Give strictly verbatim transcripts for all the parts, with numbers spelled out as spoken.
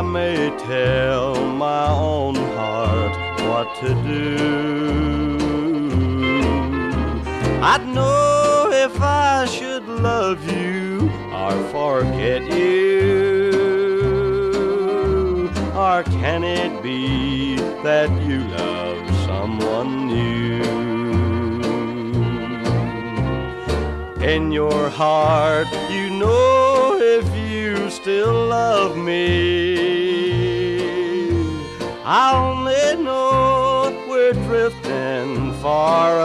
may tell my own heart what to do. I'd know if I should love you or forget you. Or can it be that you love someone new? In your heart, you know if you still love me. I only know we're drifting far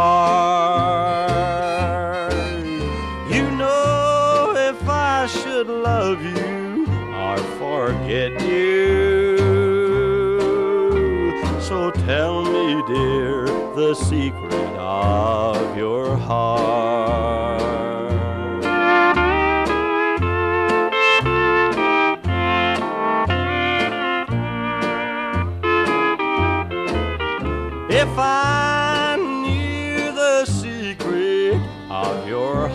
apart. You know if I should love you or forget you. So tell me, dear, the secret of your heart. If I knew the secret of your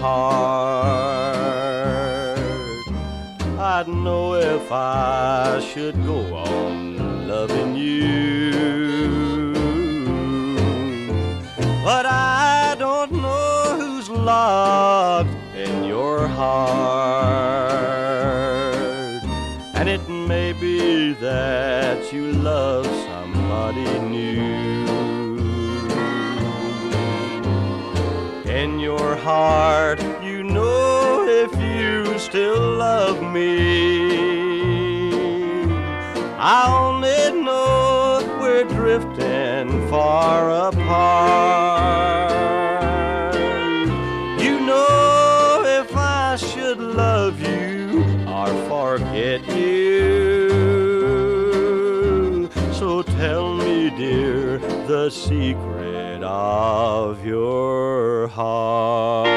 heart, I'd know if I should go on loving you. But I don't know who's locked in your heart, and it may be that you love somebody new. In your heart, you know if you still love me. I only know we're drifting far apart. You know if I should love you or forget you. So tell me, dear, the secret of your heart.